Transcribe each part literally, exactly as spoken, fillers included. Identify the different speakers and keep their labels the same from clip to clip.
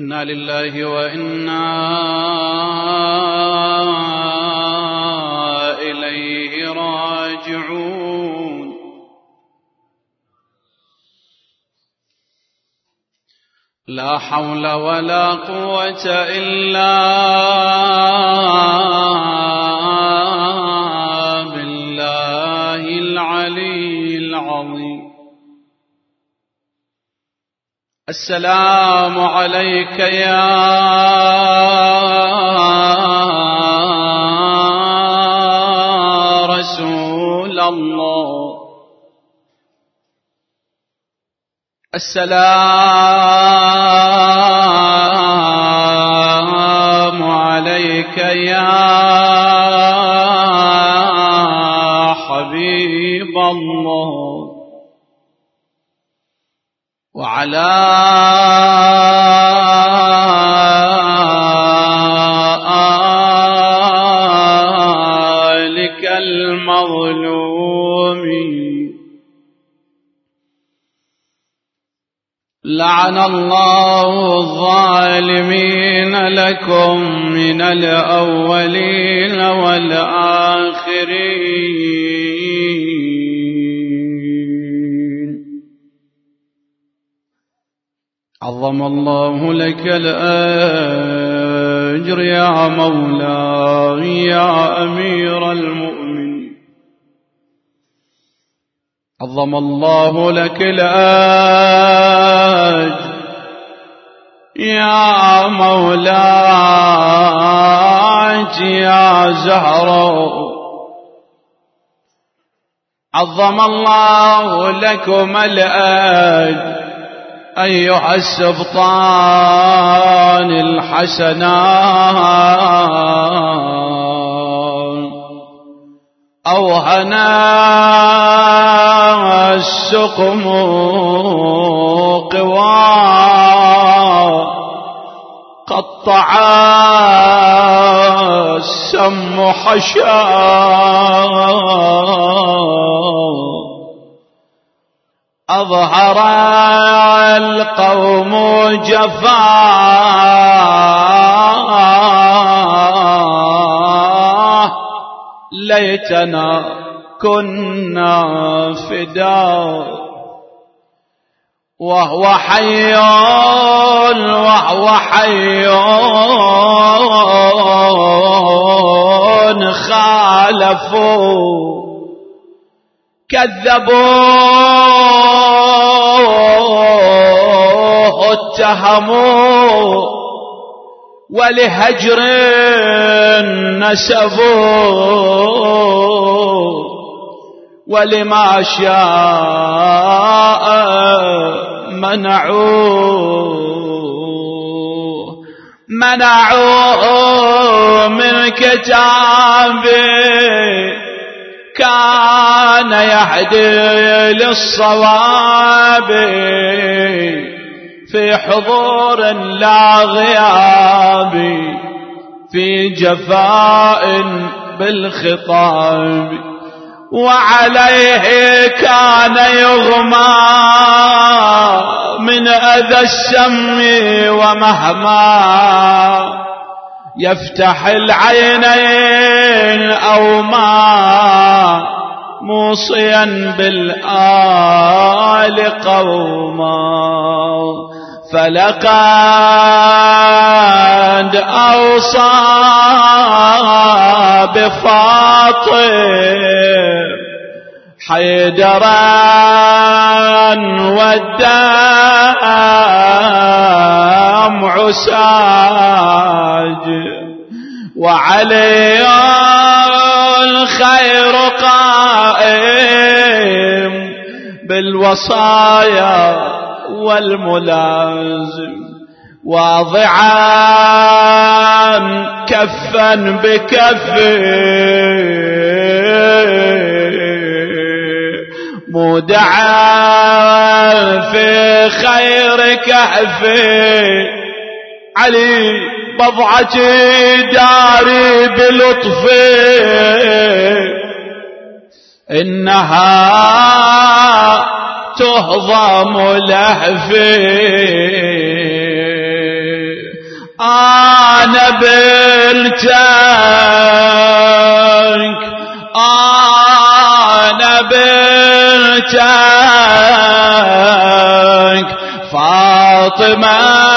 Speaker 1: إنا لله وإنا إليه راجعون. لا حول ولا قوة إلا بالله العلي العظيم. السلام عليك يا رسول الله. السلام عليك يا حبيب الله وعلى آلك المظلومين. لعن الله الظالمين لكم من الأولين والآخرين. عظم الله لك الأجر يا مولاي يا أمير المؤمنين. عظم الله لك الأجر يا مولاي يا زهراء. عظم الله لكم الأجر أيها السبطان الحسنان. أوهنا السقم قوى قطع السم حشا أظهر القوم جفاه ليتنا كنا فداه. وهو حي وهو حي خالفوا كذبوه اتهموا ولهجر نسبوا ولما شاء منعوه منعوه من كتابه كان يهدي للصواب في حضور لا غياب في جفاء بالخطاب. وعليه كان يغمى من أذى السم ومهما يفتح العينين أو ما موصيا بالآل قوما. فلقد أوصى بفاطم حيدرا والدمع ساج وعلي الخير قائم بالوصايا والملازم واضعا كفا بكف مودعا في خير كهف. علي بضعتي داري بلطفي إنها تهضم لهفي أنا بنتك أنا بنتك فاطمة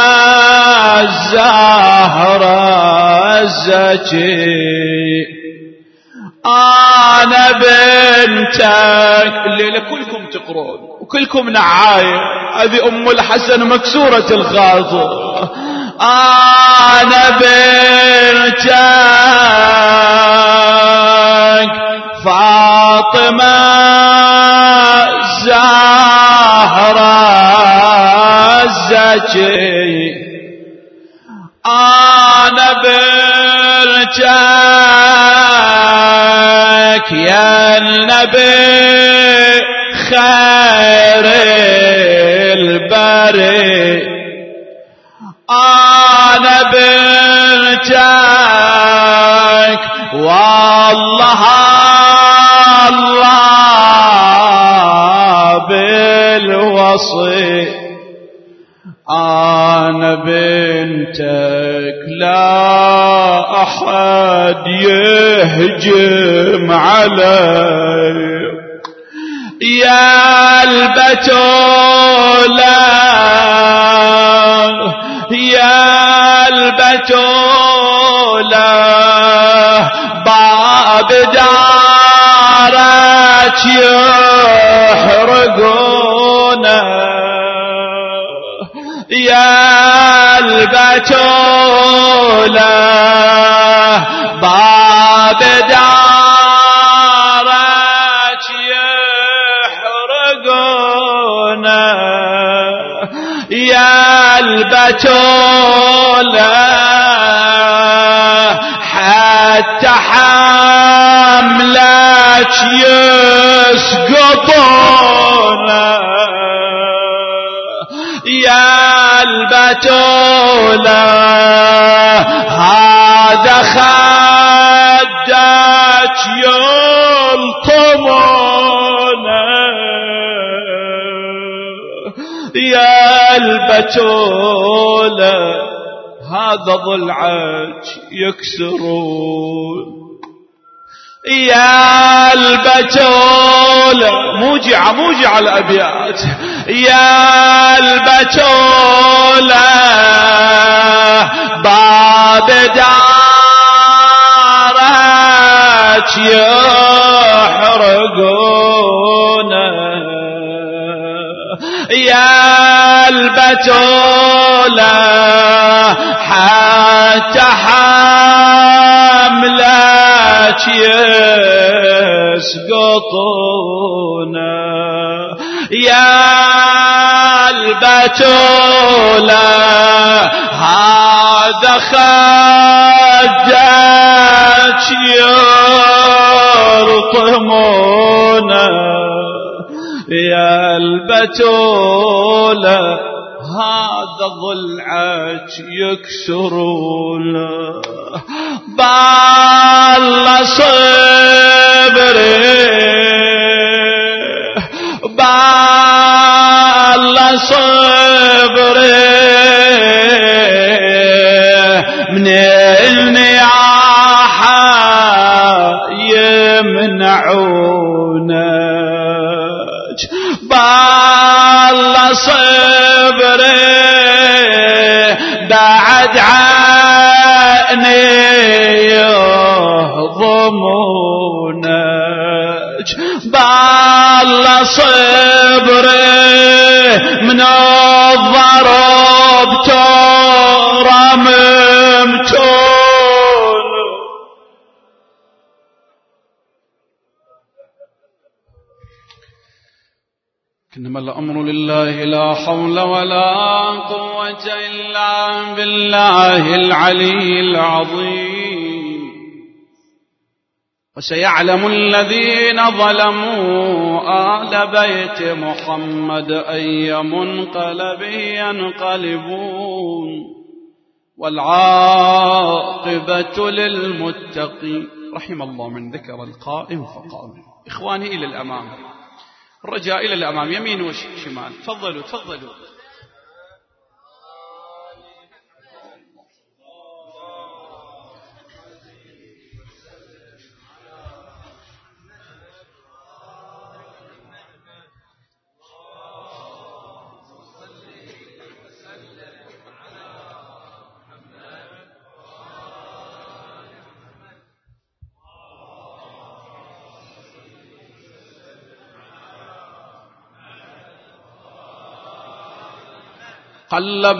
Speaker 1: الزهرة الزكي أنا بنتك. الليلة كلكم تقرون وكلكم نعاية. هذه أم الحسن مكسورة الخاطر. أنا بنتك فاطمة الزهرة الزكي أنا بنتك يا النبي خير البري أنا بنتك والله الله بالوصي أنا بنتك لا أحد يهجم علي يا البتولة يا البتولة باب دارك يحرقونه يا البتولة باب دارك يحرقونه يا البتولة حتى حملك يسقطونه يا البتولة هذا خدك يلطمونه يا البتولة هذا ضلعك يكسرون يا البتولة موجعة موجعة الأبيات يا البتولة باب دارك يحرقونه يا البتولة حتى حملك يسقطونه يا البتولة هذا خدك يلطمونه يا البتولة هذا ضلعك يكسرونه بالله صبري بالله صبري من النياحة يمنعونك بالله صبري بعد عيني يهضمونك بالله صبري من الضرب ترممتون إنما الأمر لله لا حول ولا قوة إلا بالله العلي العظيم. وسيعلم الذين ظلموا آل بيت محمد أي منقلب ينقلبون والعاقبة للمتقين. رحم الله من ذكر القائم فقام. إخواني إلى الأمام، الرجاء إلى الأمام، يمين وشمال. تفضلوا تفضلوا. قلب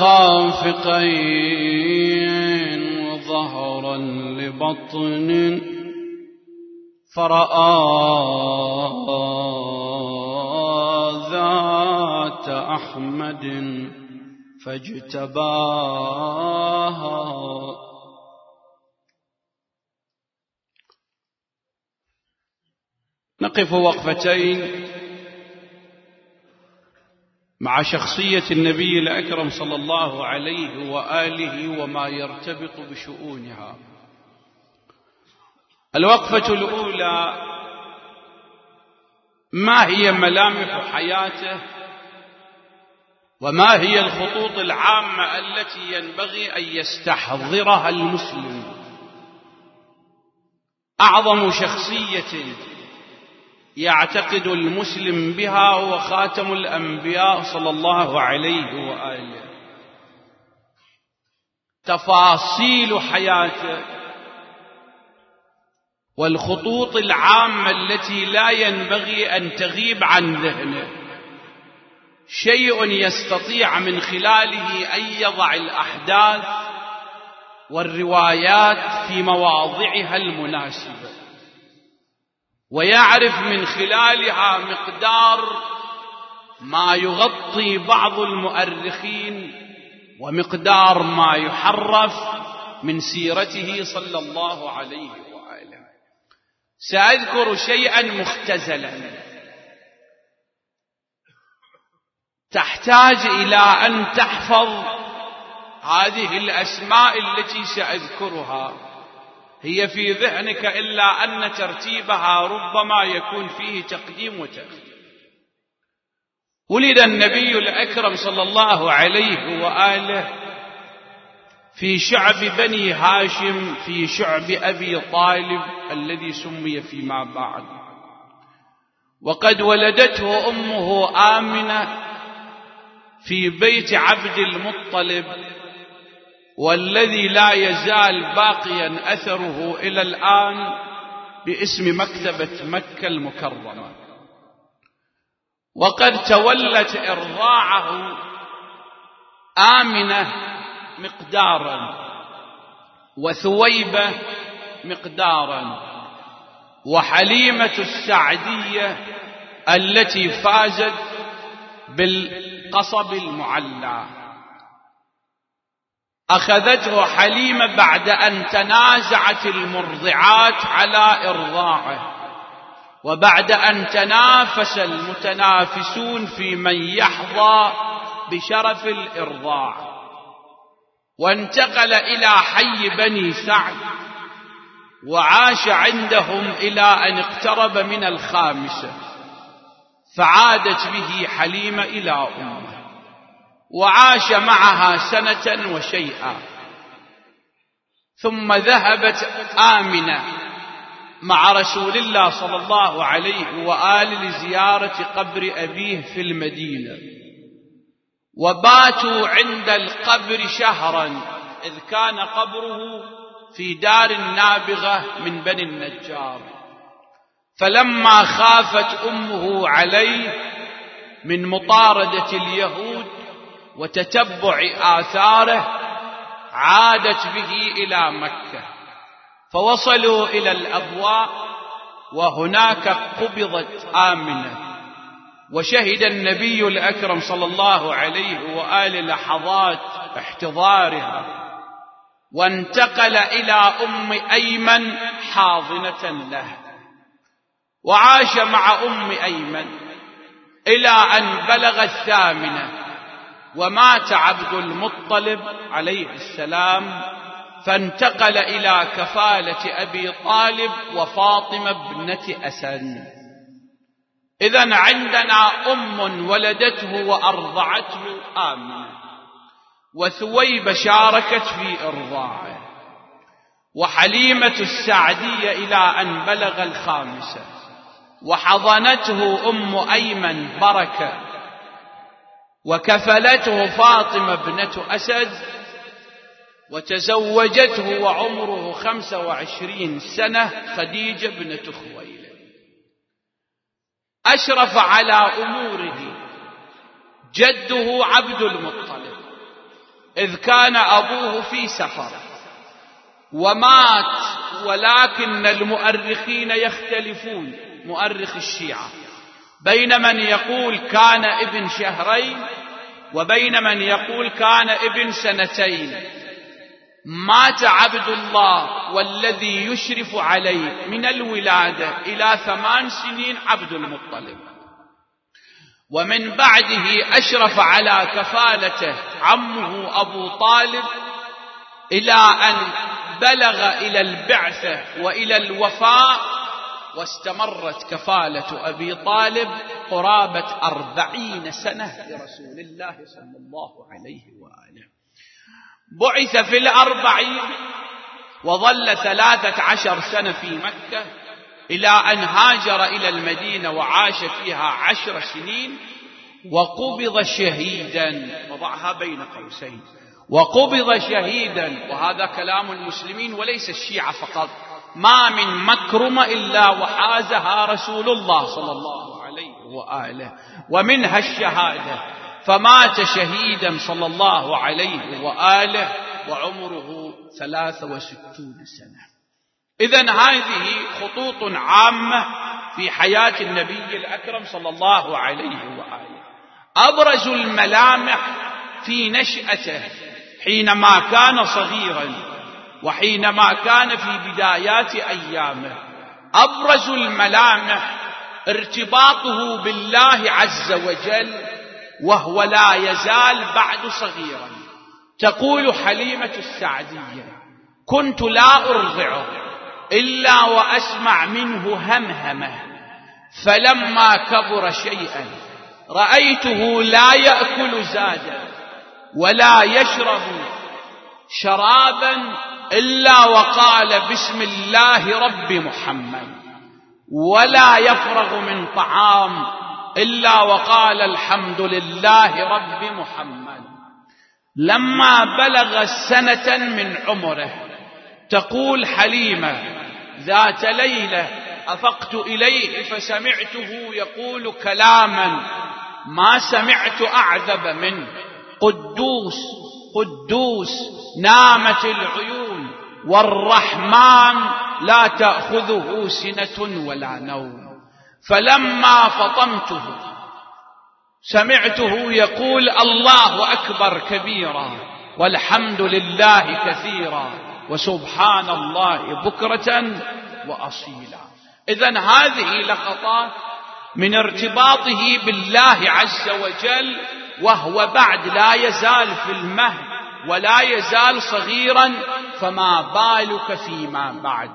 Speaker 1: الخافقين وظهرا لبطن فرأى ذات أحمد فاجتباها. نقف وقفتين مع شخصية النبي الأكرم صلى الله عليه وآله وما يرتبط بشؤونها. الوقفة الأولى: ما هي ملامح حياته وما هي الخطوط العامة التي ينبغي أن يستحضرها المسلم؟ أعظم شخصية يعتقد المسلم بها هو خاتم الأنبياء صلى الله عليه وآله. تفاصيل حياته والخطوط العامة التي لا ينبغي أن تغيب عن ذهنه شيء يستطيع من خلاله أن يضع الأحداث والروايات في مواضعها المناسبة، ويعرف من خلالها مقدار ما يغطي بعض المؤرخين ومقدار ما يحرف من سيرته صلى الله عليه وآله. سأذكر شيئا مختزلا تحتاج إلى أن تحفظ هذه الأسماء التي سأذكرها، هي في ذهنك إلا أن ترتيبها ربما يكون فيه تقديم وتأخير. ولد النبي الأكرم صلى الله عليه وآله في شعب بني هاشم في شعب أبي طالب الذي سمي فيما بعد، وقد ولدته أمه آمنة في بيت عبد المطلب، والذي لا يزال باقيا أثره إلى الآن باسم مكتبة مكة المكرمة. وقد تولت إرضاعه آمنة مقدارا وثويبة مقدارا وحليمة السعدية التي فازت بالقصب المعلى. أخذته حليمة بعد أن تنازعت المرضعات على إرضاعه، وبعد أن تنافس المتنافسون في من يحظى بشرف الإرضاع، وانتقل إلى حي بني سعد وعاش عندهم إلى أن اقترب من الخامسة، فعادت به حليمة إلى أمه وعاش معها سنة وشيئا، ثم ذهبت آمنة مع رسول الله صلى الله عليه وآله لزيارة قبر أبيه في المدينة، وباتوا عند القبر شهرا، إذ كان قبره في دار النابغة من بني النجار. فلما خافت أمه عليه من مطاردة اليهود وتتبع آثاره عادت به إلى مكة، فوصلوا إلى الأبواء، وهناك قبضت آمنة، وشهد النبي الأكرم صلى الله عليه وآله لحظات احتضارها، وانتقل إلى أم أيمن حاضنة له، وعاش مع أم أيمن إلى أن بلغ الثامنة، ومات عبد المطلب عليه السلام، فانتقل إلى كفالة أبي طالب وفاطمة ابنة أسد. إذن عندنا أم ولدته وأرضعته آمنة، وثويبة شاركت في إرضاعه، وحليمة السعدية إلى أن بلغ الخامسة، وحضنته أم أيمن بركة، وكفلته فاطمة ابنة أسد، وتزوجته وعمره خمسة وعشرين سنة خديجة ابنة خويلد. أشرف على أموره جده عبد المطلب إذ كان أبوه في سفر ومات، ولكن المؤرخين يختلفون، مؤرخ الشيعة، بين من يقول كان ابن شهرين وبين من يقول كان ابن سنتين. مات عبد الله والذي يشرف عليه من الولادة إلى ثمان سنين عبد المطلب، ومن بعده أشرف على كفالته عمه أبو طالب إلى أن بلغ إلى البعثة وإلى الوفاة، واستمرت كفالة أبي طالب قرابة أربعين سنة لرسول الله صلى الله عليه وآله. بعث في الأربعين وظل ثلاثة عشر سنة في مكة إلى أن هاجر إلى المدينة وعاش فيها عشر سنين وقبض شهيدا، وضعها بين قوسين، وقبض شهيدا. وهذا كلام المسلمين وليس الشيعة فقط، ما من مكرمة إلا وحازها رسول الله صلى الله عليه وآله، ومنها الشهادة. فمات شهيدا صلى الله عليه وآله وعمره ثلاث وستون سنة. إذن هذه خطوط عامة في حياة النبي الأكرم صلى الله عليه وآله. أبرز الملامح في نشأته حينما كان صغيرا وحينما كان في بدايات أيامه، أبرز الملامح ارتباطه بالله عز وجل وهو لا يزال بعد صغيرا. تقول حليمة السعدية: كنت لا أرضعه إلا وأسمع منه همهمة، فلما كبر شيئا رأيته لا يأكل زادا ولا يشرب شرابا إلا وقال بسم الله رب محمد، ولا يفرغ من طعام إلا وقال الحمد لله رب محمد. لما بلغ سنة من عمره، تقول حليمة: ذات ليلة أفقت إليه فسمعته يقول كلاما ما سمعت أعذب منه: قدوس قدوس نامت العيون والرحمن لا تأخذه سنة ولا نوم. فلما فطمته سمعته يقول الله أكبر كبيرا والحمد لله كثيرا وسبحان الله بكرة وأصيلا. إذن هذه لقطات من ارتباطه بالله عز وجل وهو بعد لا يزال في المهد ولا يزال صغيرا، فما بالك فيما بعد.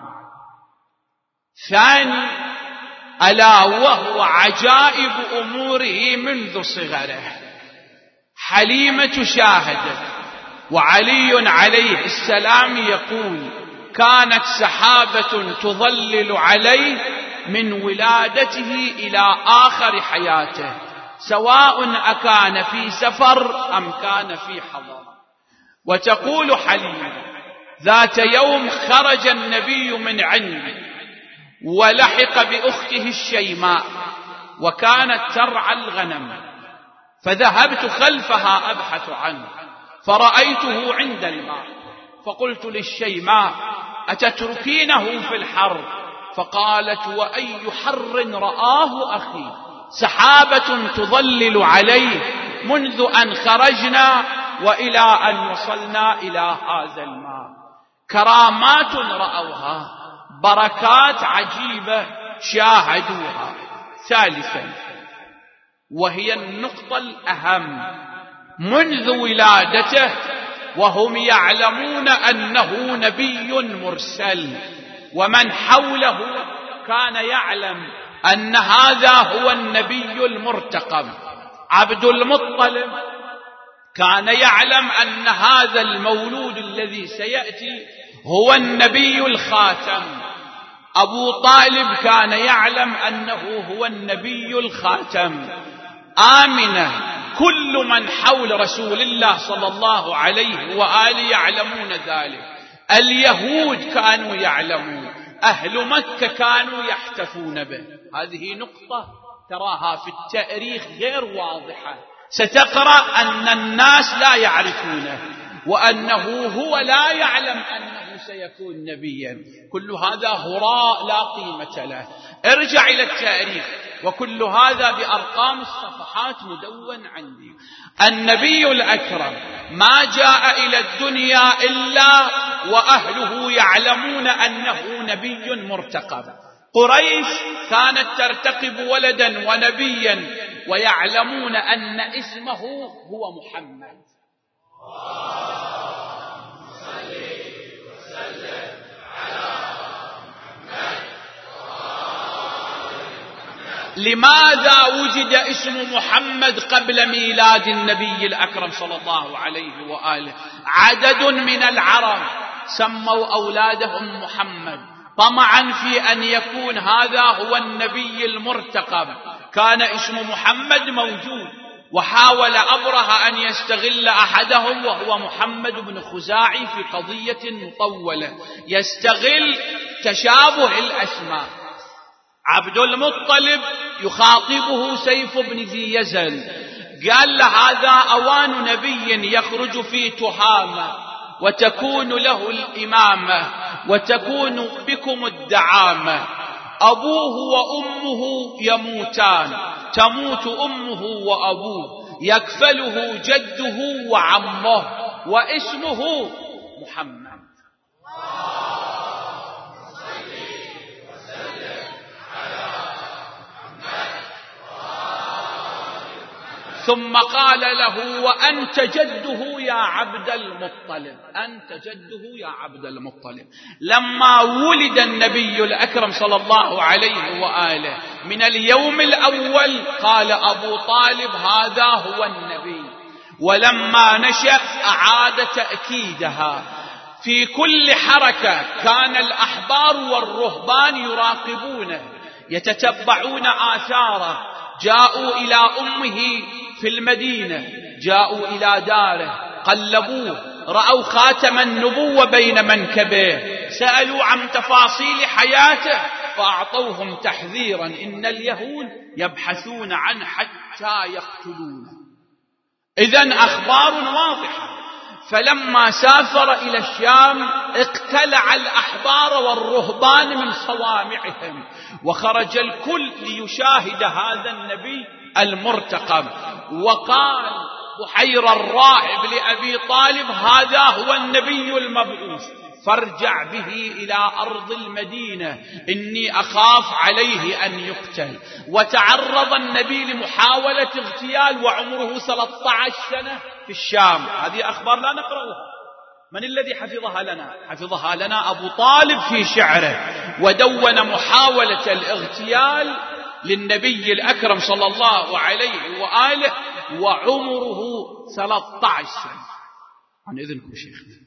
Speaker 1: ثاني، ألا وهو عجائب أموره منذ صغره. حليمة شاهدت، وعلي عليه السلام يقول: كانت سحابة تظلل عليه من ولادته إلى آخر حياته، سواء أكان في سفر أم كان في حضر. وتقول حليمة: ذات يوم خرج النبي من عندي ولحق بأخته الشيماء وكانت ترعى الغنم، فذهبت خلفها أبحث عنه فرأيته عند الماء، فقلت للشيماء: أتتركينه في الحر؟ فقالت: وأي حر رآه أخي، سحابة تظلل عليه منذ أن خرجنا وإلى أن وصلنا إلى هذا الماء. كرامات رأوها، بركات عجيبة شاهدوها. ثالثا، وهي النقطة الأهم، منذ ولادته وهم يعلمون أنه نبي مرسل، ومن حوله كان يعلم أن هذا هو النبي المرتقب. عبد المطلب كان يعلم أن هذا المولود الذي سيأتي هو النبي الخاتم. أبو طالب كان يعلم أنه هو النبي الخاتم. آمنة، كل من حول رسول الله صلى الله عليه وآله يعلمون ذلك. اليهود كانوا يعلمون، أهل مكة كانوا يحتفون به. هذه نقطة تراها في التاريخ غير واضحة، ستقرأ أن الناس لا يعرفونه وأنه هو لا يعلم أنه سيكون نبيا. كل هذا هراء لا قيمة له. ارجع إلى التاريخ، وكل هذا بأرقام الصفحات مدون عندي. النبي الأكرم ما جاء إلى الدنيا إلا وأهله يعلمون أنه نبي مرتقب. قريش كانت ترتقب ولدا ونبيا ويعلمون أن اسمه هو محمد. لماذا وجد اسم محمد قبل ميلاد النبي الأكرم صلى الله عليه وآله؟ عدد من العرب سموا أولادهم محمد طمعا في أن يكون هذا هو النبي المرتقب. كان اسم محمد موجود، وحاول أبرهة أن يستغل أحدهم وهو محمد بن خزاعي في قضية مطولة، يستغل تشابه الأسماء. عبد المطلب يخاطبه سيف بن ذي يزن، قال له هذا أوان نبي يخرج في تهامة وتكون له الإمامة وتكون بكم الدعامة. أبوه وأمه يموتان، تموت أمه وأبوه، يكفله جده وعمه، واسمه محمد. ثم قال له وأنت جده يا عبد المطلب، أنت جده يا عبد المطلب. لما ولد النبي الأكرم صلى الله عليه وآله من اليوم الأول قال أبو طالب هذا هو النبي، ولما نشأ أعاد تأكيدها. في كل حركة كان الأحبار والرهبان يراقبونه يتتبعون آثاره. جاءوا إلى أمه في المدينة، جاءوا إلى داره، قلبوه، رأوا خاتم النبوة بين منكبيه، سألوا عن تفاصيل حياته فأعطوهم تحذيرا إن اليهود يبحثون عنه حتى يقتلونه. إذن أخبار واضحة. فلما سافر إلى الشام اقتلع الأحبار والرهبان من صوامعهم، وخرج الكل ليشاهد هذا النبي المرتقب. وقال بحير الراهب لأبي طالب هذا هو النبي المبعوث، فارجع به إلى أرض المدينة إني أخاف عليه أن يقتل. وتعرض النبي لمحاولة اغتيال وعمره ثلاثة عشر سنة في الشام. هذه أخبار لا نقرأها. من الذي حفظها لنا؟ حفظها لنا أبو طالب في شعره، ودون محاولة الاغتيال للنبي الأكرم صلى الله عليه وآله وعمره ثلاثة عشر سنة. عن إذنكم شيخنا،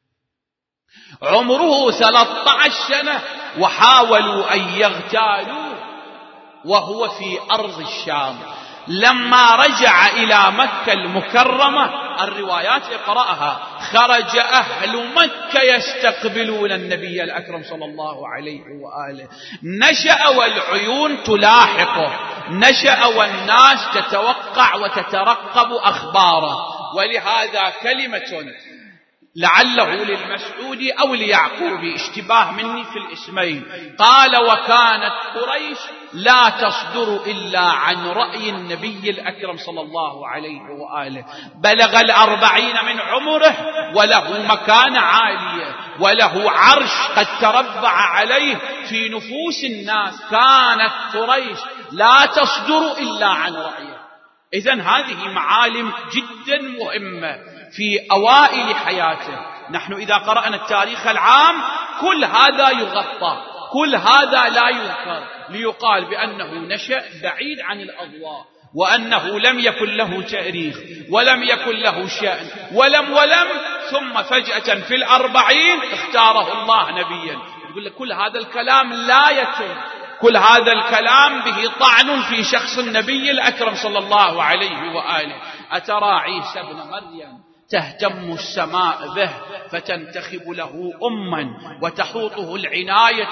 Speaker 1: عمره ثلاثة عشر سنة، وحاولوا أن يغتالوه وهو في أرض الشام. لما رجع إلى مكة المكرمة، الروايات اقرأها، خرج أهل مكة يستقبلون النبي الأكرم صلى الله عليه وآله. نشأ والعيون تلاحقه، نشأ والناس تتوقع وتترقب أخباره. ولهذا كلمة لعله للمسعود أو ليعقوب، اشتباه مني في الاسمين، قال وكانت قريش لا تصدر إلا عن رأي النبي الأكرم صلى الله عليه وآله. بلغ الأربعين من عمره وله مكانة عالية وله عرش قد تربع عليه في نفوس الناس. كانت قريش لا تصدر إلا عن رأيه. إذن هذه معالم جدا مهمة في أوائل حياته. نحن إذا قرأنا التاريخ العام كل هذا يغطى، كل هذا لا يذكر، ليقال بأنه نشأ بعيد عن الأضواء، وأنه لم يكن له تاريخ ولم يكن له شأن ولم ولم ثم فجأة في الأربعين اختاره الله نبيا. يقول لك كل هذا الكلام لا يتم، كل هذا الكلام به طعن في شخص النبي الأكرم صلى الله عليه وآله. أترى عيسى ابن مريم تهتم السماء به فتنتخب له أما وتحوطه العناية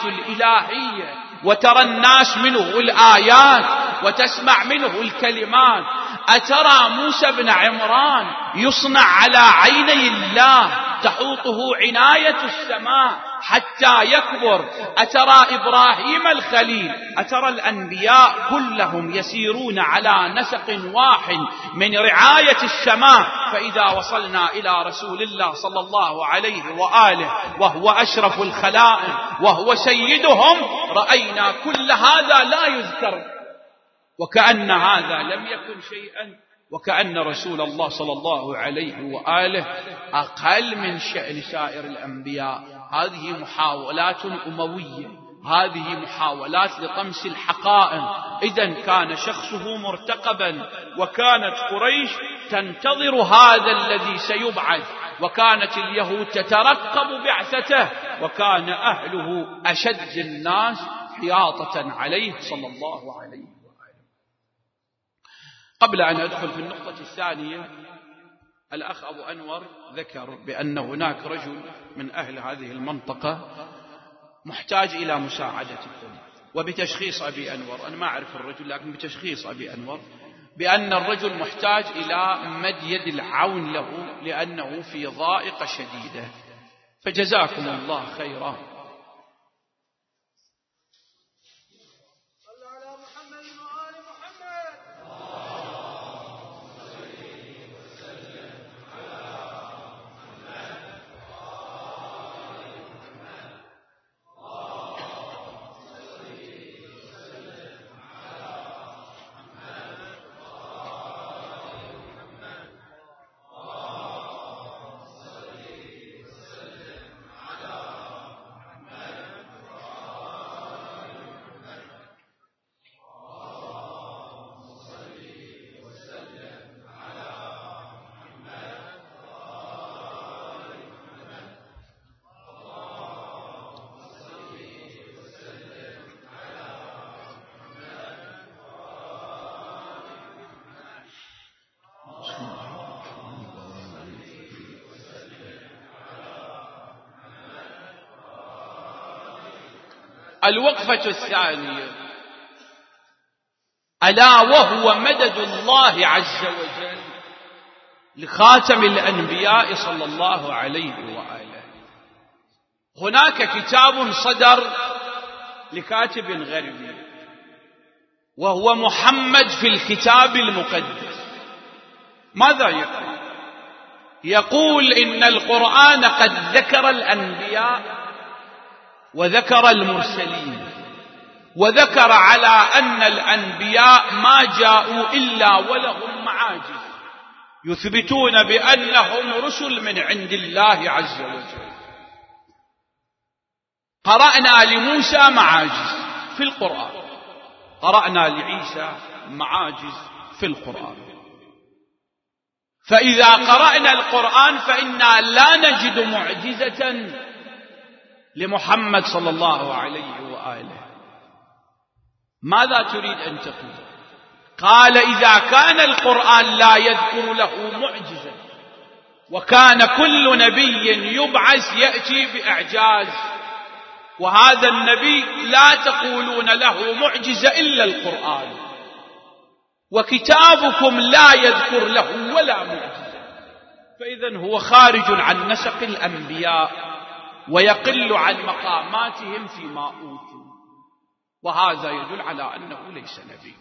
Speaker 1: الإلهية، وترى الناس منه الآيات وتسمع منه الكلمات. أترى موسى بن عمران يصنع على عيني الله تحوطه عناية السماء حتى يكبر؟ أترى إبراهيم الخليل؟ أترى الأنبياء كلهم يسيرون على نسق واحد من رعاية السماء؟ فإذا وصلنا إلى رسول الله صلى الله عليه وآله وهو أشرف الخلائق وهو سيدهم رأينا كل هذا لا يذكر، وكأن هذا لم يكن شيئا، وكأن رسول الله صلى الله عليه وآله أقل من شأن سائر الأنبياء. هذه محاولات أموية، هذه محاولات لطمس الحقائق. إذن كان شخصه مرتقبا، وكانت قريش تنتظر هذا الذي سيبعث، وكانت اليهود تترقب بعثته، وكان أهله أشد الناس حياطة عليه صلى الله عليه وآله. قبل أن أدخل في النقطة الثانية، الأخ أبو أنور ذكر بأن هناك رجل من أهل هذه المنطقة محتاج إلى مساعدتكم، وبتشخيص أبي أنور، أنا ما أعرف الرجل لكن بتشخيص أبي أنور بأن الرجل محتاج إلى مد يد العون له لأنه في ضائقة شديدة، فجزاكم الله خيرا. الوقفة الثانية، ألا وهو مدد الله عز وجل لخاتم الأنبياء صلى الله عليه وآله. هناك كتاب صدر لكاتب غربي وهو محمد في الكتاب المقدس. ماذا يقول؟ يقول إن القرآن قد ذكر الأنبياء وذكر المرسلين، وذكر على أن الأنبياء ما جاءوا إلا ولهم معاجز يثبتون بأنهم رسل من عند الله عز وجل. قرأنا لموسى معاجز في القرآن، قرأنا لعيسى معاجز في القرآن، فإذا قرأنا القرآن فإنا لا نجد معجزة لمحمد صلى الله عليه وآله. ماذا تريد أن تقول؟ قال إذا كان القرآن لا يذكر له معجزة، وكان كل نبي يبعث يأتي بإعجاز، وهذا النبي لا تقولون له معجزة إلا القرآن، وكتابكم لا يذكر له ولا معجزة، فإذن هو خارج عن نسق الأنبياء ويقل عن مقاماتهم فيما أوتوا، وهذا يدل على أنه ليس نبي.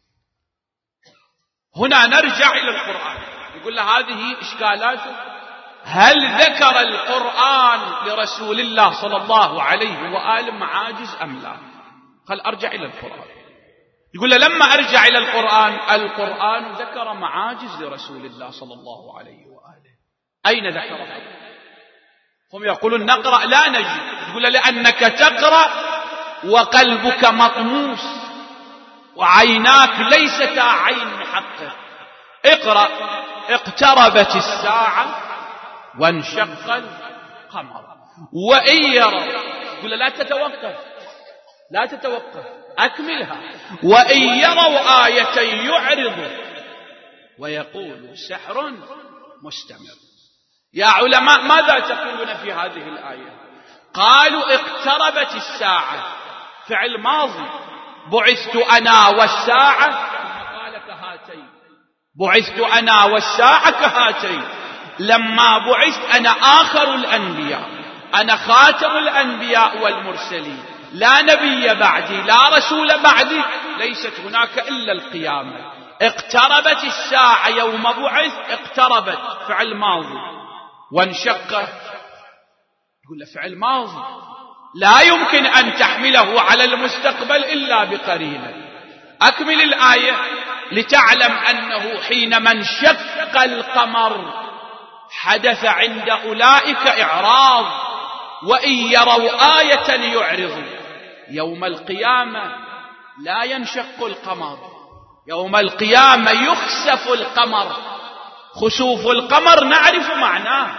Speaker 1: هنا نرجع إلى القرآن، يقول له هذه إشكالاته. هل ذكر القرآن لرسول الله صلى الله عليه وآله معاجز أم لا؟ قال أرجع إلى القرآن. يقول له لما أرجع إلى القرآن، القرآن ذكر معاجز لرسول الله صلى الله عليه وآله. أين ذكرها؟ هم يقولون نقرأ لا نجد. يقول له لأنك تقرأ وقلبك مطموس وعيناك ليستا عين محقق. اقرأ اقتربت الساعة وانشق القمر وإن يروا، يقول له لا تتوقف لا تتوقف أكملها، وإن يروا آية يعرض ويقول سحر مستمر. يا علماء ماذا تقولون في هذه الآية؟ قالوا اقتربت الساعة فعل ماضي، بعثت أنا والساعة قال كهاتين، بعثت أنا والساعة كهاتين. لما بعثت أنا آخر الأنبياء، أنا خاتم الأنبياء والمرسلين، لا نبي بعدي لا رسول بعدي، ليست هناك إلا القيامة. اقتربت الساعة يوم بعث، اقتربت فعل ماضي، وانشق يقول له فعل ماضي لا يمكن أن تحمله على المستقبل إلا بقرينة. أكمل الآية لتعلم أنه حينما انشق القمر حدث عند أولئك إعراض، وإن يروا آية يعرضوا. يوم القيامة لا ينشق القمر، يوم القيامة يخسف القمر. خسوف القمر نعرف معناه،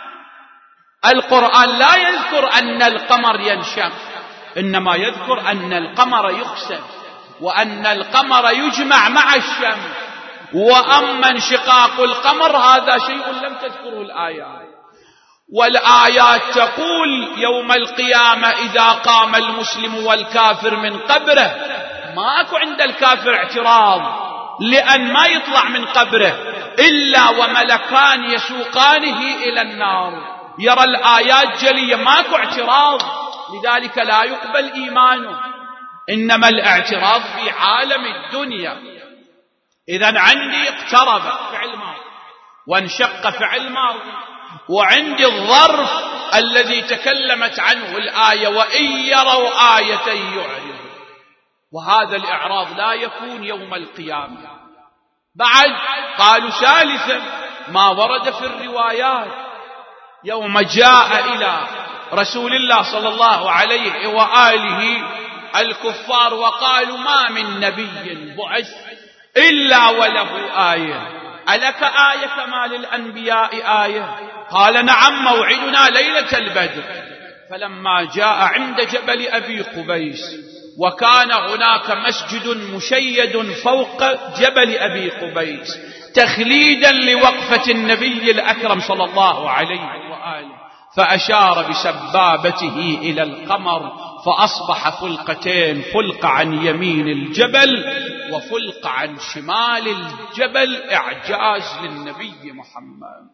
Speaker 1: القرآن لا يذكر أن القمر ينشق، إنما يذكر أن القمر يخسف وأن القمر يجمع مع الشمس. وأما انشقاق القمر هذا شيء لم تذكره الآيات، والآيات تقول يوم القيامة إذا قام المسلم والكافر من قبره، ماكو عند الكافر اعتراض لأن ما يطلع من قبره إلا وملكان يسوقانه إلى النار، يرى الآيات جلية، ماكو اعتراض، لذلك لا يقبل إيمانه، إنما الاعتراض في عالم الدنيا. إذن عندي اقترب فعل ماضي وانشق فعل ماضي، وعندي الظرف الذي تكلمت عنه الآية وإن يروا آية يعرضوا، وهذا الإعراض لا يكون يوم القيامة. بعد قالوا ثالثا ما ورد في الروايات يوم جاء إلى رسول الله صلى الله عليه وآله الكفار وقالوا ما من نبي بعث إلا وله آية، ألك آية كما للأنبياء آية؟ قال نعم موعدنا ليلة البدر. فلما جاء عند جبل أبي قبيس، وكان هناك مسجد مشيد فوق جبل أبي قبيس تخليدا لوقفة النبي الأكرم صلى الله عليه وآله، فأشار بسبابته إلى القمر فأصبح فلقتين، فلق عن يمين الجبل وفلق عن شمال الجبل، إعجاز للنبي محمد.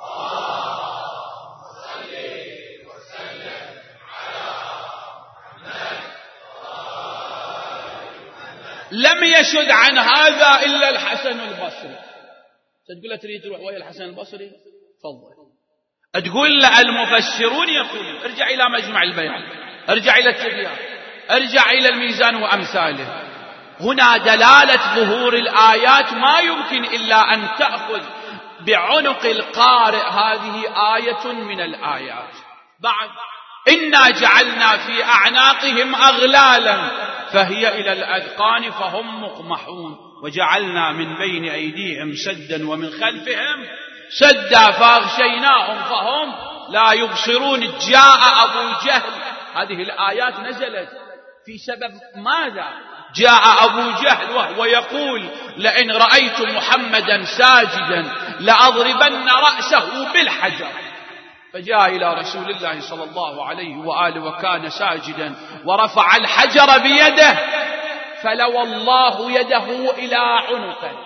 Speaker 1: لم يشد عن هذا إلا الحسن البصري. تقول له تريد تروح ويا الحسن البصري؟ تفضل. تقول له المفسرون يقول ارجع إلى مجمع البيان، ارجع إلى التبيان، ارجع إلى الميزان وأمثاله. هنا دلالة ظهور الآيات ما يمكن إلا أن تأخذ بعنق القارئ هذه آية من الآيات. بعد إنا جعلنا في أعناقهم أغلالا فهي إلى الأذقان فهم مقمحون وجعلنا من بين أيديهم سدا ومن خلفهم سدا فأغشيناهم فهم لا يبصرون. جاء أبو جهل، هذه الآيات نزلت في سبب ماذا؟ جاء أبو جهل وهو يقول لئن رأيت محمدا ساجدا لأضربن رأسه بالحجر، فجاء إلى رسول الله صلى الله عليه وآله وكان ساجدا ورفع الحجر بيده فلوى الله يده إلى عنقه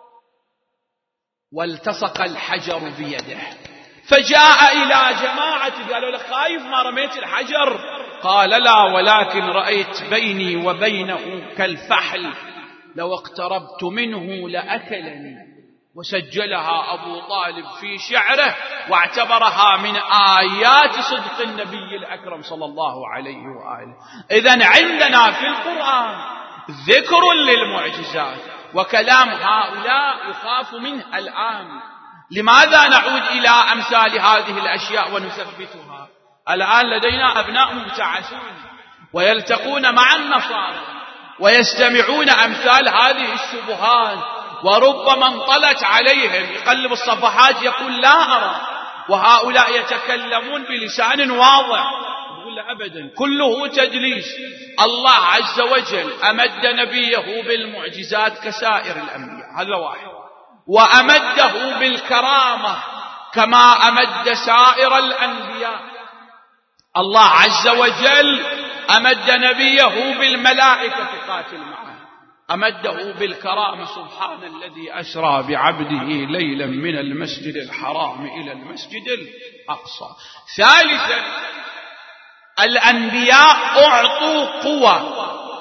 Speaker 1: والتصق الحجر بيده، فجاء إلى جماعة قالوا له خايف ما رميت الحجر؟ قال لا، ولكن رأيت بيني وبينه كالفحل لو اقتربت منه لأكلني. وسجلها أبو طالب في شعره واعتبرها من آيات صدق النبي الأكرم صلى الله عليه وآله. إذن عندنا في القرآن ذكر للمعجزات، وكلام هؤلاء يخاف منه الآن. لماذا نعود إلى أمثال هذه الأشياء ونثبتها؟ الآن لدينا أبناء مبتعثون ويلتقون مع النصارى ويستمعون أمثال هذه الشبهات، وربما انطلت عليهم يقلب الصفحات يقول لا أرى، وهؤلاء يتكلمون بلسان واضح. يقول لا أبدا، كله تدليس. الله عز وجل أمد نبيه بالمعجزات كسائر الأنبياء، هذا واحد، وأمده بالكرامة كما أمد سائر الأنبياء. الله عز وجل أمد نبيه بالملائكة تقاتل معه، أمده بالكرامة: سبحان الذي أسرى بعبده ليلا من المسجد الحرام إلى المسجد الأقصى. ثالثا، الأنبياء أعطوا قوة،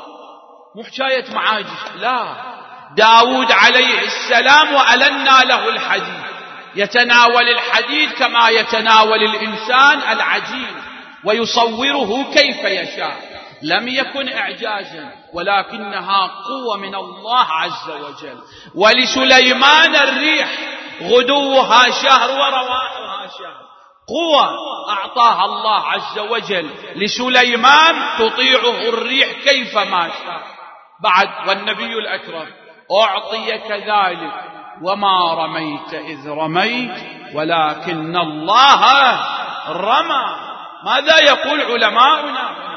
Speaker 1: مو حكاية معاجز، لا. داود عليه السلام وألنا له الحديد، يتناول الحديد كما يتناول الإنسان العجين ويصوره كيف يشاء. لم يكن إعجازا، ولكنها قوة من الله عز وجل. ولسليمان الريح غدوها شهر ورواحها شهر، قوة أعطاها الله عز وجل لسليمان تطيعه الريح كيفما شاء. بعد والنبي الأكرم أعطي كذلك: وما رميت إذ رميت ولكن الله رمى. ماذا يقول علماؤنا؟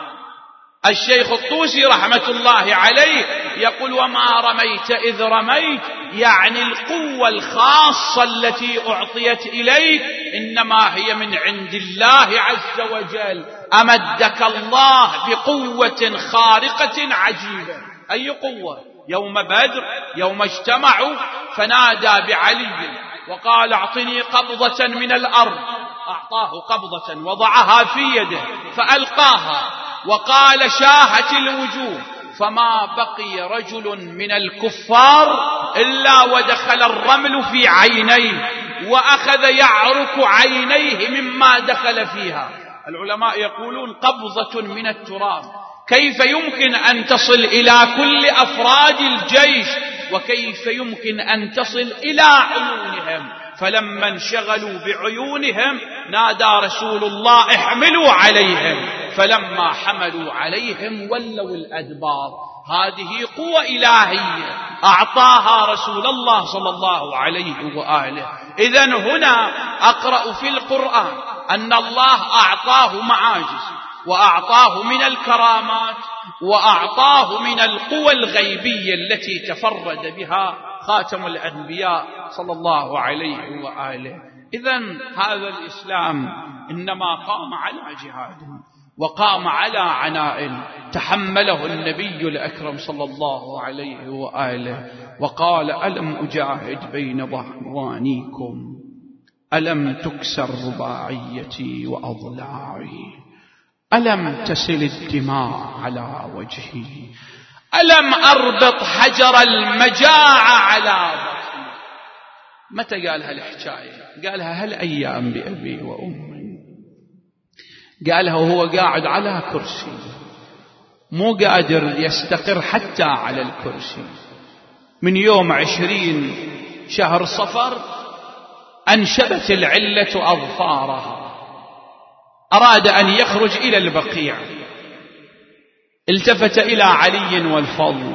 Speaker 1: الشيخ الطوسي رحمة الله عليه يقول: وما رميت إذ رميت، يعني القوة الخاصة التي أعطيت إليك إنما هي من عند الله عز وجل. أمدك الله بقوة خارقة عجيبة. أي قوة؟ يوم بدر، يوم اجتمعوا فنادى بعلي وقال: اعطني قبضة من الأرض. أعطاه قبضة وضعها في يده فألقاها، وقال: شاهت الوجوه، فما بقي رجل من الكفار إلا ودخل الرمل في عينيه وأخذ يعرك عينيه مما دخل فيها. العلماء يقولون: قبضة من التراب كيف يمكن أن تصل إلى كل أفراد الجيش، وكيف يمكن أن تصل إلى عيونهم؟ فلما انشغلوا بعيونهم نادى رسول الله: احملوا عليهم، فلما حملوا عليهم ولوا الأدبار. هذه قوة إلهية أعطاها رسول الله صلى الله عليه وآله. إذن هنا أقرأ في القرآن أن الله أعطاه معاجز، وأعطاه من الكرامات، وأعطاه من القوى الغيبية التي تفرد بها خاتم الأنبياء صلى الله عليه وآله. إذن هذا الإسلام إنما قام على جهاد، وقام على عناء تحمله النبي الأكرم صلى الله عليه وآله، وقال: ألم أجاهد بين ظهرانيكم، ألم تكسر رباعيتي وأضلاعي، ألم تسل الدماء على وجهي، ألم أربط حجر المجاعة على بطني. متى قالها الحكاية؟ قالها هالأيام بأبي وأمي، قالها وهو قاعد على كرسي مو قادر يستقر حتى على الكرسي. من يوم عشرين شهر صفر أنشبت العلة أظفارها، أراد أن يخرج إلى البقيع، التفت إلى علي والفضل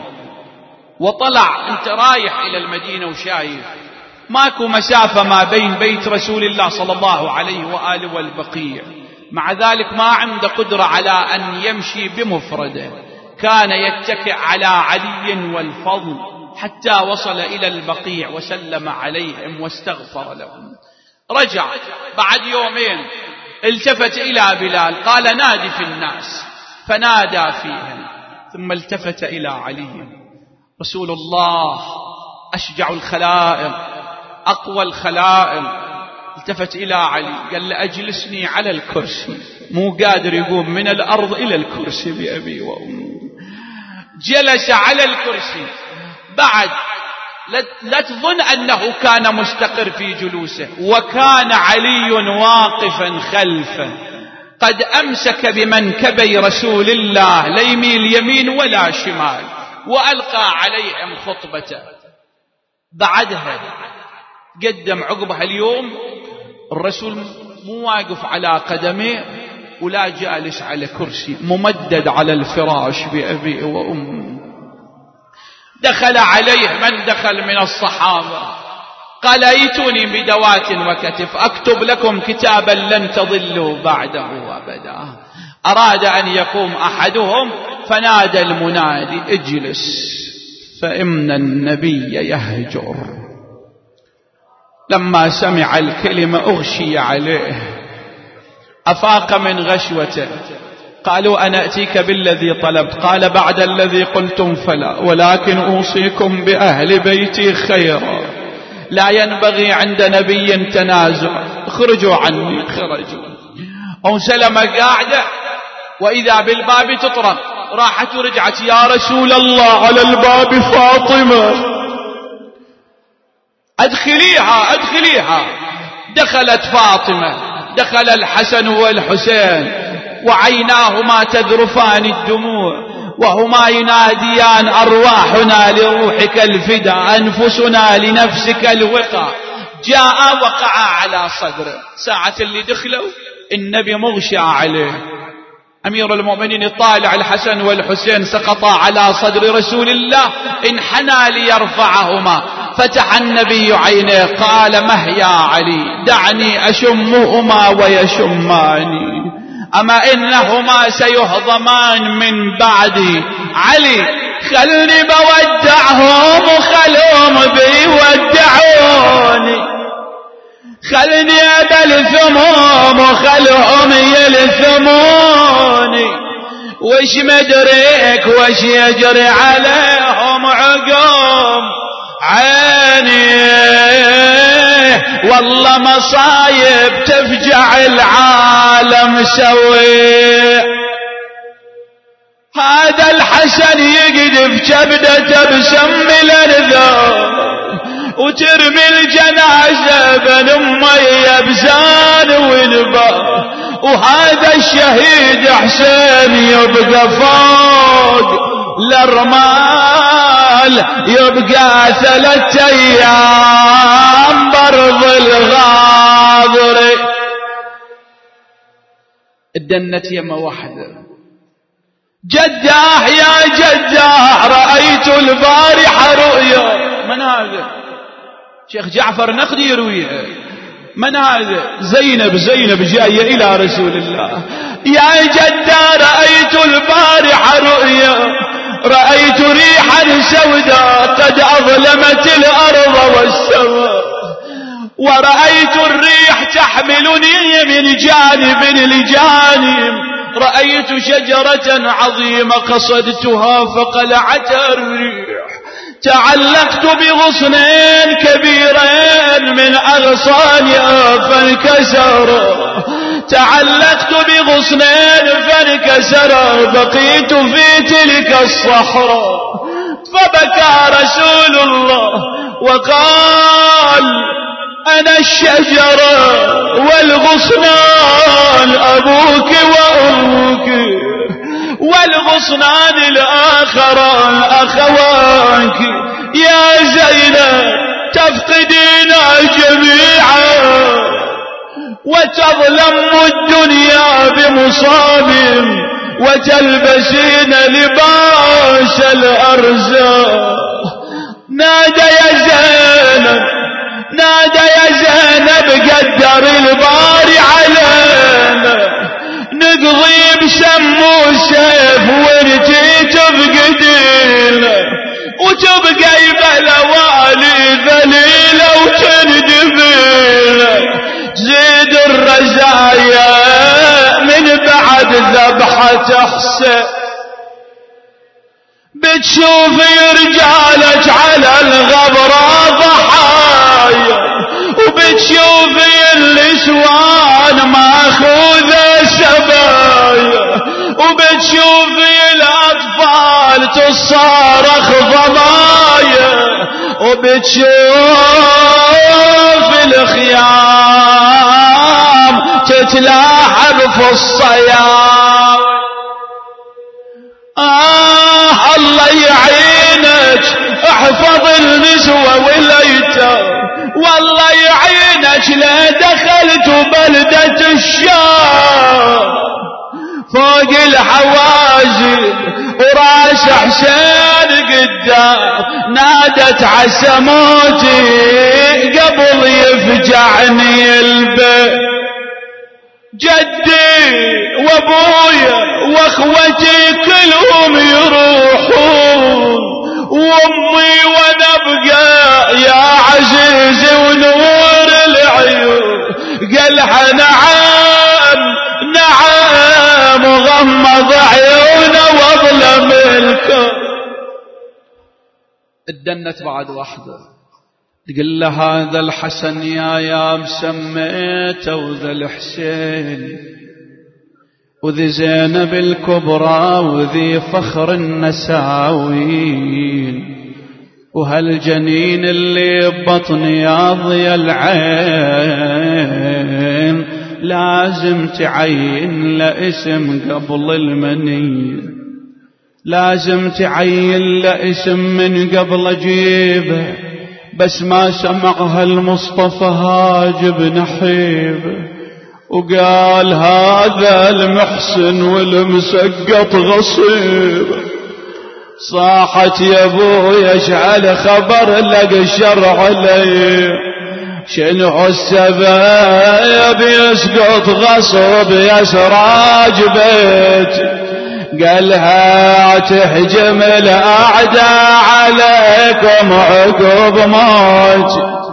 Speaker 1: وطلع. أنت رايح إلى المدينة وشايف ماكو مسافة ما بين بيت رسول الله صلى الله عليه وآله والبقيع، مع ذلك ما عنده قدرة على أن يمشي بمفرده، كان يتكئ على علي والفضل حتى وصل إلى البقيع وسلم عليهم واستغفر لهم. رجع بعد يومين التفت إلى بلال قال: نادي في الناس، فنادى فيهم، ثم التفت إلى علي: رسول الله أشجع الخلائق، أقوى الخلائق. التفت إلى علي قال: أجلسني على الكرسي، مو قادر يقوم من الأرض إلى الكرسي بأبي وأمي. جلس على الكرسي. بعد لا تظن أنه كان مستقر في جلوسه، وكان علي واقفا خلفه قد أمسك بمنكبي رسول الله، لا يميل يمين ولا شمال، وألقى عليهم خطبته. بعدها قدم عقبها اليوم الرسول مو واقف على قدميه ولا جالس على كرسي، ممدد على الفراش بأبي وأمي. دخل عليه من دخل من الصحابة قال: ائتوني بدوات وكتف أكتب لكم كتابا لن تضلوا بعده أبدا. أراد أن يقوم أحدهم فنادى المنادي: اجلس فإن النبي يهجر. لما سمع الكلمة أغشي عليه، أفاق من غشوته، قالوا أنا أتيك بالذي طلبت. قال بعد الذي قلتم فلا، ولكن أوصيكم بأهل بيتي خيرا، لا ينبغي عند نبي تنازع، اخرجوا عني. خرجوا. أم سلمة قاعدة وإذا بالباب تطرق، راحت ورجعت، يا رسول الله على الباب فاطمة، أدخليها أدخليها. دخلت فاطمة، دخل الحسن والحسين وعيناهما تذرفان الدموع وهما يناديان أرواحنا لروحك الفدا، أنفسنا لنفسك الوقى. جاء وقع على صدره. ساعة اللي دخلوا النبي مغشى عليه، أمير المؤمنين يطالع الحسن والحسين سقطا على صدر رسول الله، انحنى ليرفعهما، فتح النبي عينيه قال مه يا علي، دعني أشمهما ويشماني، أما إنهما سيهضمان من بعدي. علي خلني بودعهم وخلهم بيودعوني، خلني أبلثمهم وخلهم يلثموني، وش مدريك وش يجري عليهم عقوم عيني، والله مصايب تفجع العالم سوي. هذا الحسن يقذف كبدته بسم الأنذار وترمي الجنازة بين أمي بزان ونبا، وهذا الشهيد حسين يبقى فوق الرمال، يبقى ثلاثة أيام برض الغاضر. ادنت يمه واحدة، جداه يا جداه رأيت البارحة رؤيا. من هذا؟ شيخ جعفر نقدي يرويها. من هذا؟ زينب. زينب جاية إلى رسول الله، يا جداه رأيت البارحة رؤيا، رأيت ريحا سوداء قد أظلمت الأرض والسماء، ورأيت الريح تحملني من جانب لجانب، رأيت شجرة عظيمة قصدتها فقلعت الريح، تعلقت بغصنين كبيرين من أغصانها فانكسرا، تعلقت بغصنين فانكسرا، بقيت في تلك الصحراء. فبكى رسول الله وقال أنا الشجرة والغصنان أبوك وأمك، والغصنان الآخران أخوانك. يا زينب تفقدين جميعا وتظلم الدنيا بمصاب، وتلبسين لباس الأرزاق. نادى يا زينب، نادى يا زينب قدر الباري علينا، نقضي بسم وسيف وانتي تفقدينا، وتبقى بلوالي ذليلة وتندبينا. زيد الرزايا من بعد ذبحة حسين، بتشوفي رجالك على الغبرة ضحايا، وبتشوفي النسوان ماخوذة سبايا، وبتشوفي الأطفال تصارخ ضمايا، وبتشوفي الخيام تتلاعب في الصيام. آه الله يعينك، احفظ النسوة والأيتام، والله يعينك لا دخلت بلدة الشام، فوق الحواجز وراس حسين قدام، نادت عسى موتي قبل يفجعني البيت. جدي وابويا واخوتي كلهم يروحون، وامي وانا ابقى يا عزيز ونور العيون. قالها نعم نعم مغمض عيونه واظلم الكون. اتدنت بعد واحدة تقول له هذا الحسن يا يا مسميته وذا الحسين وذي زينب الكبرى وذي فخر النساوين وهالجنين اللي ببطني يا ضي العين لازم تعين لاسم قبل المني، لازم تعين لاسم من قبل اجيبه، بس ما سمعها المصطفى هاجب نحيبه وقال هذا المحسن والمسقط غصيبه. صاحت يا ابويا اشعل خبر لك الشرع علي شنو السبب يسقط غصب يا سراج بيت. قالها تهجم الاعداء عليكم عقب موت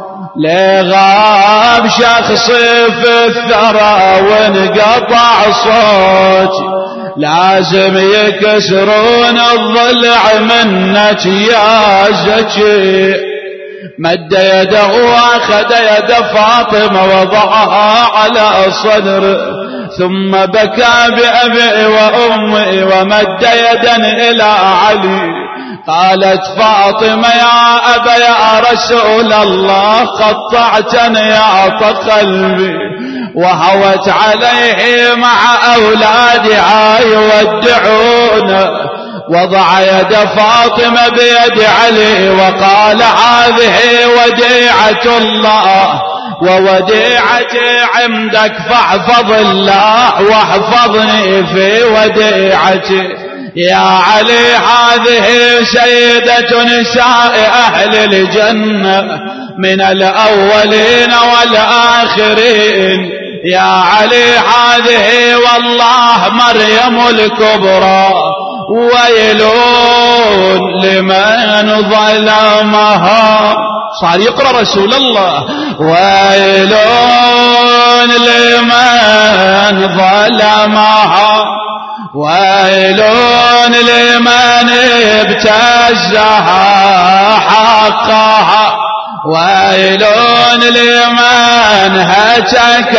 Speaker 1: لغاب شخص في الثرى وانقطع صوت لازم يكسرون الضلع منك يا زكي. مد يده واخذ يد فاطمة وضعها على صدره ثم بكى بأبي وأمي ومد يدا إلى علي. قالت فاطمة يا أبا يا رسول الله قطعتني يا قلبي وهوت عليه مع أولادها يودعونه. وضع يد فاطمة بيد علي وقال هذه وديعة الله ووديعتي عندك فاحفظ الله واحفظني في وديعتي. يا علي هذه سيدة نساء أهل الجنة من الأولين والآخرين. يا علي هذه والله مريم الكبرى ويلون لمن ظلمها. صار يقرأ رسول الله ويلون لمن ظلمها ويلون لمن ابتزها حقها ويلون لمن هتك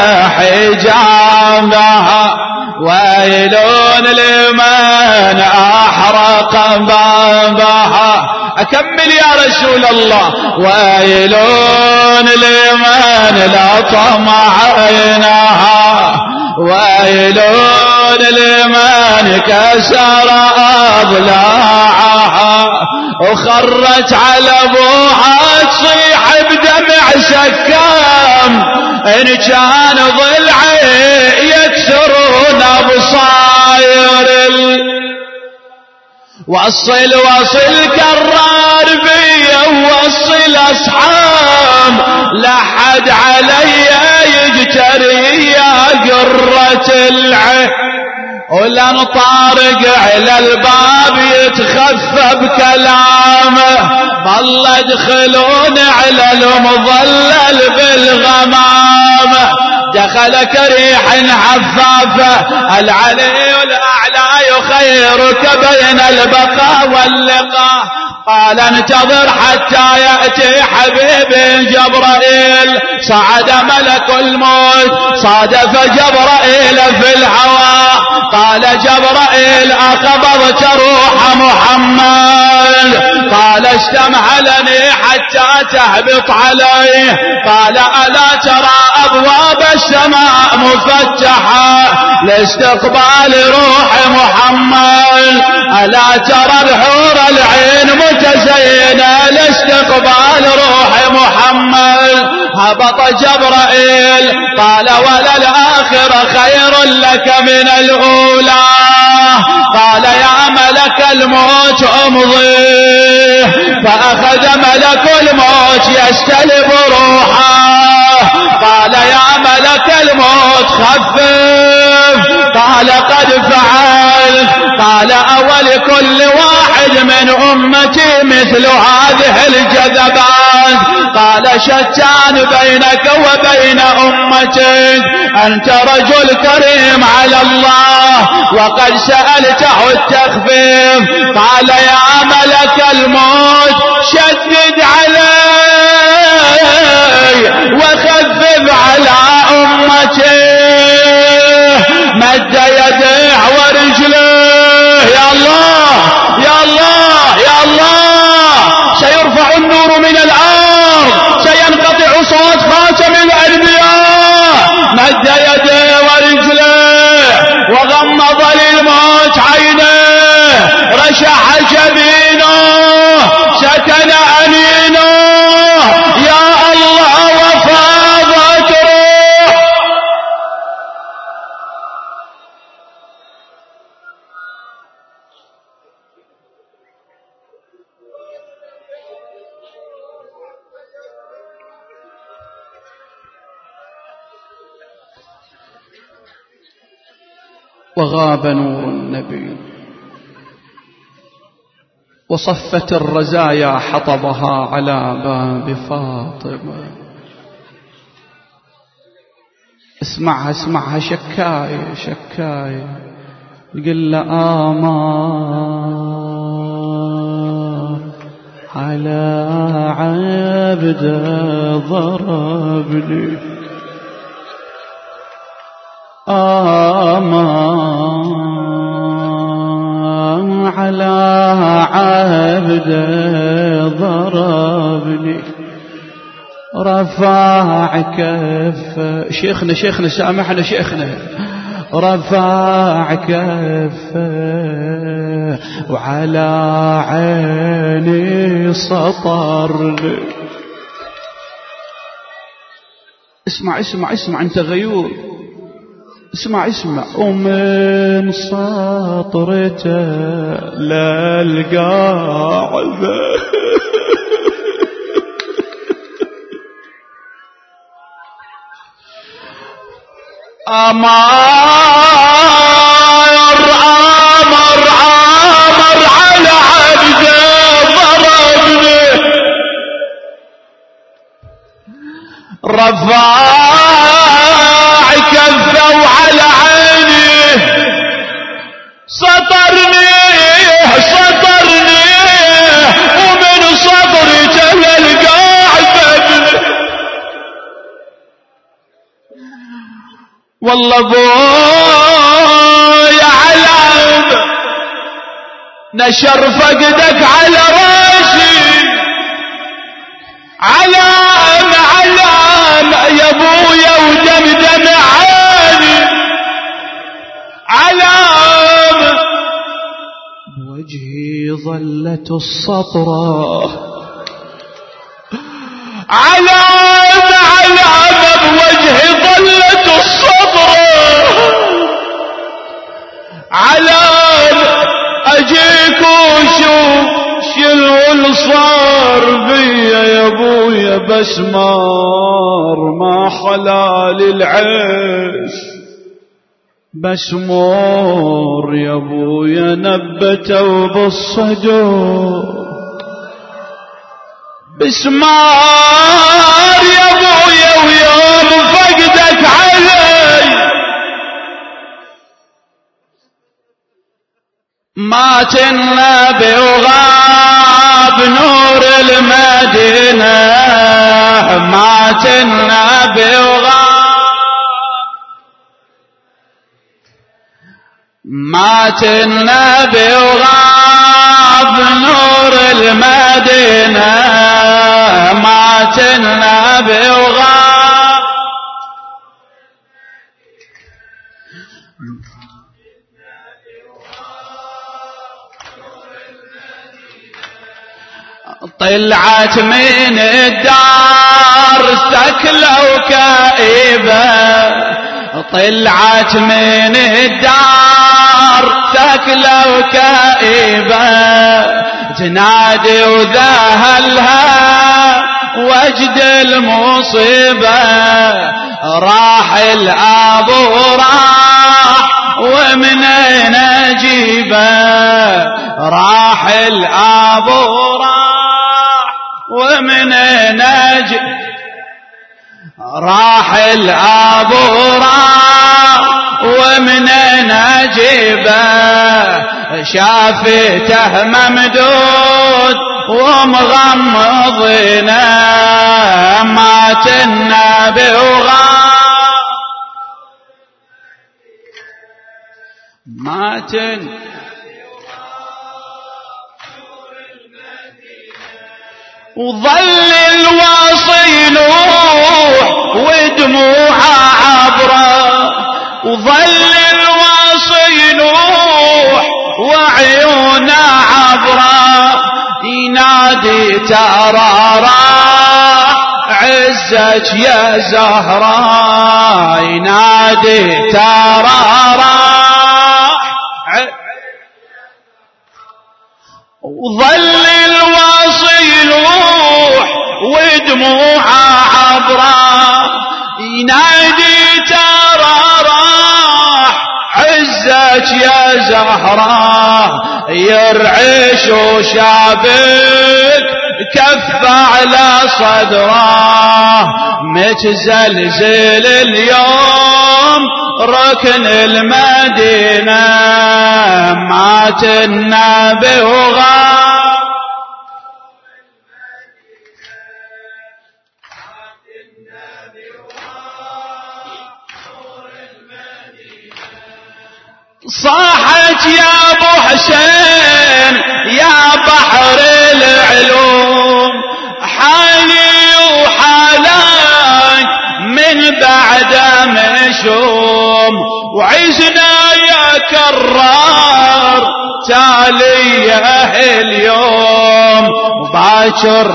Speaker 1: حجابها ويلون لمن أحرق بابها. أكمل يا رسول الله. ويلون لمن لطم عينها ويلون لمن كسر أضلاعها وخرت على ابوها تصيح بدمع سكام إن كان ضلعي يكسرون بصاير. وصل وصل كرار بي وصل أصحاب لحد علي يجتري يا قرة العين ولن طارق على الباب يتخفى بكلامه ظل يدخلون على المظلل بالغمامه. دخل كريح حفافه العلي الأعلى يخيرك بين البقاء واللقاء. قال انتظر حتى يأتي حبيبي جبرائيل. صعد ملك الموت صادف جبرائيل في الهواء. قال جبرائيل أقبضت روح محمد. قال استمهلني حتى تهبط عليه. قال ألا ترى أبواب السماء مفتحة لاستقبال روح محمد. ألا ترى الحور العين متزينة لاستقبال روح محمد. هبط جبرائيل قال وللآخرة خير لك من الأولى. قال يا ملك الموت امضي. فأخذ ملك الموت يستلب روحه. قال يا ملك الموت خفف. قال قد فعلت. قال أول كل واحد من أمتي مثل هذه الجذبات. قال شتان بينك وبين أمتك. أنت رجل كريم على الله وقد سألته التخفيف قال يا ملك الموت شدد علي وخفف على أمتي. مد يديه ورجليه. يا الله يا الله يا الله، سيرفع النور من الأرض، سينقطع صوت خاتم الأنبياء. مد يديه ورجليه وغمض للموت عينيه، رشح جبينه، سكن أنينه. يا الله وفاضت روح. وغاب نور النبي، وصفت الرزايا حطبها على باب فاطمة. اسمعها اسمعها شكاية شكاية، قل له آمار على عبد ضربني، آمار على عبد ضربني. رفع كف شيخنا شيخنا سامحنا شيخنا، رفع كف وعلى عيني سطرني. اسمع اسمع اسمع انت غيور، اسمع اسمع. ومن سطرته للقاعدة أمر أمر أمر على عبده ضربني. رفع كفه وعلى عيني سطرني سطرني، ومن صدري جل القاعدة. والله ابوي علام نشر فقدك على راسي، علام علام يا ابويا ودمدم عيني، علام بوجهي ظلت السطرة، علام علام بوجهي ظلت السطرة. علام اجيك وشوف شنو صار بيا يا ابويا، بس مار ما حلال العيش، بس مور يا ابويا نبتوا بالصدور. بسمار يا ابويا ويوم فقدك علي، مات النبي وغاب نور المدينة، مات النبي وغاب، مات النبي وغاب نور المدينة، مات النبي وغاب. طلعت من الدار ثكلة وكئيبة، طلعت من الدار ثكلة وكئيبة، تنادي وذهلها وجد المصيبة. راح الأبو راح ومنين اجيبه، راح الأبو راح ومنين اجيبه، راح الأبو راح ومنين أجيبه شافته ممدود ومغمضنا مات النبي وغاب مات وظل الوصي نوح ودموعه عبره وظل الوصي نوح وعيونه عبره ينادي ترى راح عزك يا زهراء ينادي ترى راح وظل الوصي نوح ودموعه عبره ينادي ترى راح عزك يا زهراء يرعش وشابك كف على صدره متزلزل اليوم ركن المدينة مات النبي وغاب صاحت يا ابو حسين يا بحر العلوم حالي وحالك من بعد مشوم وعزنا يا كرار تاليه اليوم وباكر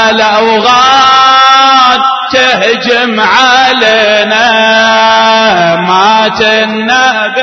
Speaker 1: هالاوغاد تهجم علينا مات النبي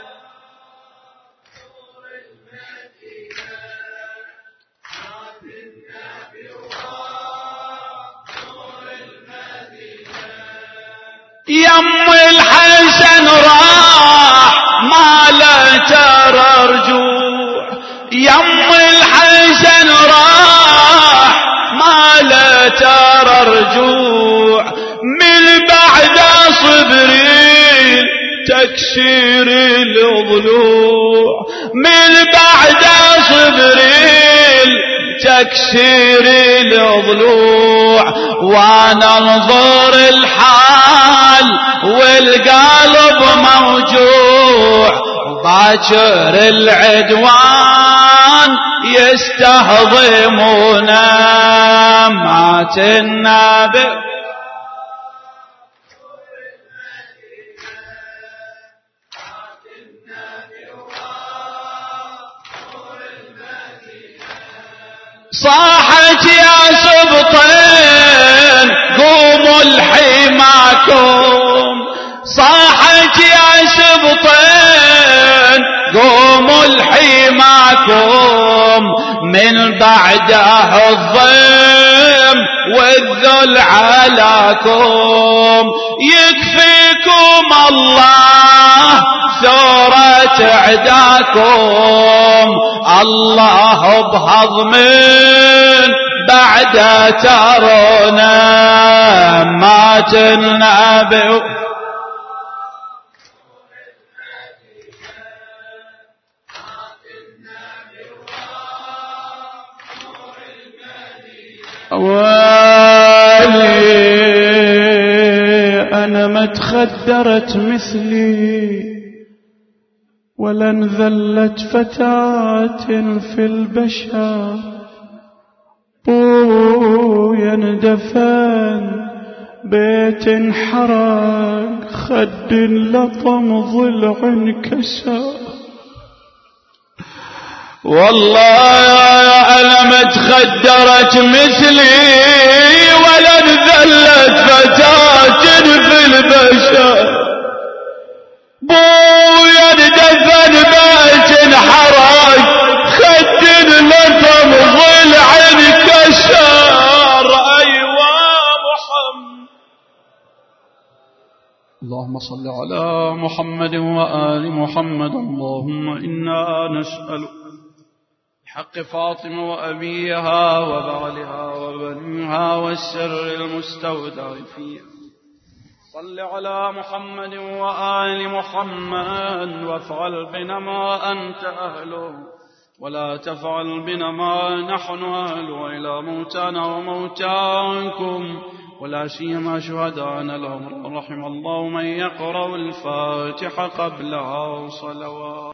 Speaker 1: يم الحسن راح ما لا ترى رجوع يم الحسن راح ما لا ترى رجوع من بعد صبرين تكسير الضلوع من بعد صبرين تكسير الضلوع وانا انظر الحال والقلب موجوع باكر العدوان يستهضمونا مات النبي صاحت يا سبطين قوموا الحماكم صاحت يا سبطين قوموا الحماكم من بعده الضيم والذل علاكم يكفيكم الله ثورة عداكم الله بهضم بعد ترونا مات النبي ويلي أنا ما تخدرت مثلي ولا انذلت فتاة في البشر بويا اندفن بيت انحرق خد لطم ضلع انكسر والله أنا ما تخدرت مثلي ولا انذلت فتاة في البشر بويا اندفن بيت انحرق خد لطم ضلع انكسر أيوة محمد اللهم صل على محمد وآل محمد اللهم إنا نسألك حق فاطمة وأبيها وبعلها وبنيها والسر المستودع فيها
Speaker 2: صل على محمد وآل محمد وافعل بنا ما أنت أهله ولا تفعل بنا ما نحن أهله إلى موتانا وموتاكم ولا سيما شهدانا الأمر. رحم الله من يقرأ الفاتحة قبلها صلوات.